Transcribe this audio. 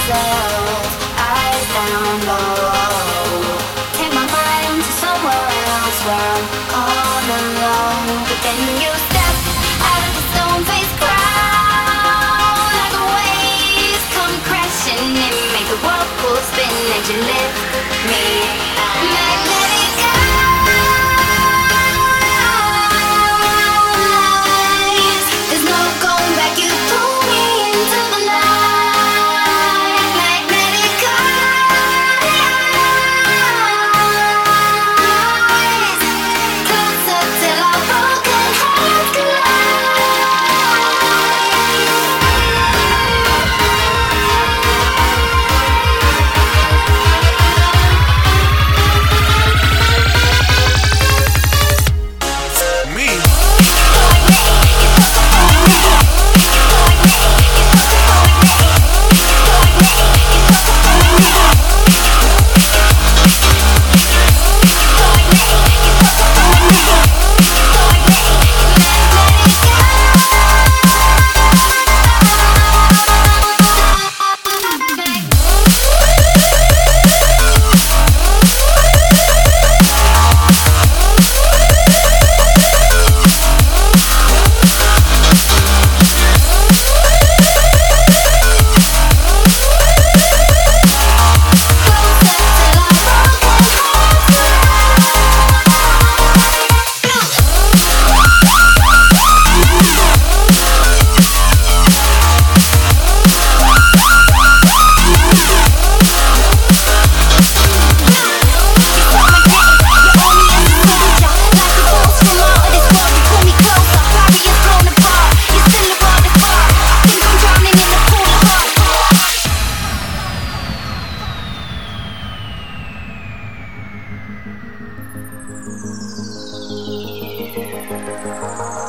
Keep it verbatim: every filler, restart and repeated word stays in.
myself, eyes down low. Take my mind to somewhere else where I'm all alone. But then you step out of the stone-faced crowd, like the waves come crashing in, make the world go spin and you lift me up. Magnetic eyes, there's no going back. You pull me into the night. Magnetic eyes, closer till our broken hearts Me. Thank